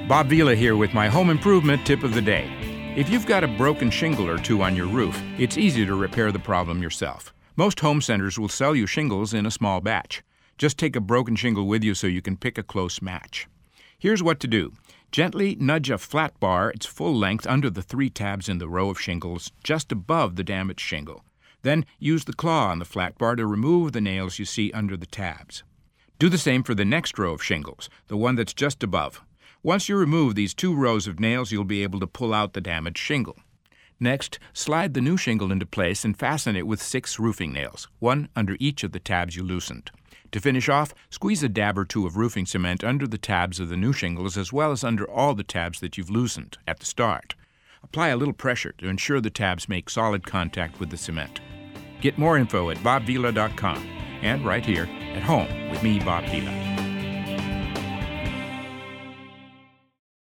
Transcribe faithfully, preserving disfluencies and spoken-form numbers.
Bob Vila here with my home improvement tip of the day. If you've got a broken shingle or two on your roof, it's easy to repair the problem yourself. Most home centers will sell you shingles in a small batch. Just take a broken shingle with you so you can pick a close match. Here's what to do. Gently nudge a flat bar its full length under the three tabs in the row of shingles just above the damaged shingle. Then use the claw on the flat bar to remove the nails you see under the tabs. Do the same for the next row of shingles, the one that's just above. Once you remove these two rows of nails, you'll be able to pull out the damaged shingle. Next, slide the new shingle into place and fasten it with six roofing nails, one under each of the tabs you loosened. To finish off, squeeze a dab or two of roofing cement under the tabs of the new shingles as well as under all the tabs that you've loosened at the start. Apply a little pressure to ensure the tabs make solid contact with the cement. Get more info at bob vila dot com and right here at home with me, Bob Vila.